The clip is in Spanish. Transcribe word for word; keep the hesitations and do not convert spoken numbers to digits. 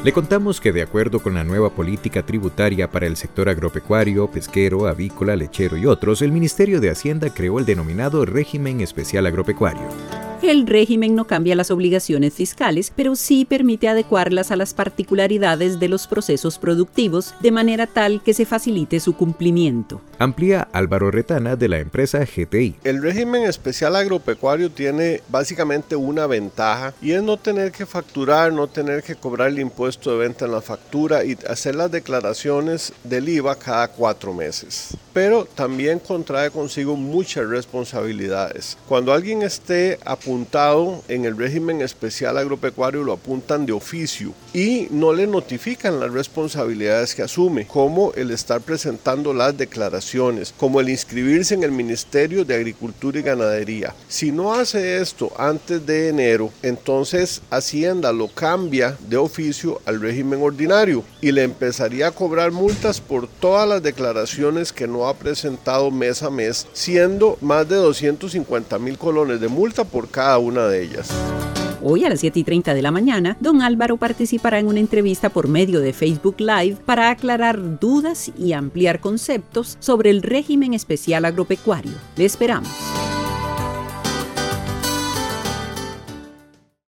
Le contamos que de acuerdo con la nueva política tributaria para el sector agropecuario, pesquero, avícola, lechero y otros, el Ministerio de Hacienda creó el denominado Régimen Especial Agropecuario. El régimen no cambia las obligaciones fiscales, pero sí permite adecuarlas a las particularidades de los procesos productivos, de manera tal que se facilite su cumplimiento. Amplía Álvaro Retana de la empresa G T I. El régimen especial agropecuario tiene básicamente una ventaja y es no tener que facturar, no tener que cobrar el impuesto de venta en la factura y hacer las declaraciones del I V A cada cuatro meses. Pero también contrae consigo muchas responsabilidades. Cuando alguien esté apuntado en el régimen especial agropecuario, lo apuntan de oficio y no le notifican las responsabilidades que asume, como el estar presentando las declaraciones, como el inscribirse en el Ministerio de Agricultura y Ganadería. Si no hace esto antes de enero, entonces Hacienda lo cambia de oficio al régimen ordinario y le empezaría a cobrar multas por todas las declaraciones que no ha presentado mes a mes, siendo más de doscientos cincuenta mil colones de multa por cada una de ellas. Hoy a las siete y treinta de la mañana, don Álvaro participará en una entrevista por medio de Facebook Live para aclarar dudas y ampliar conceptos sobre el régimen especial agropecuario. Le esperamos.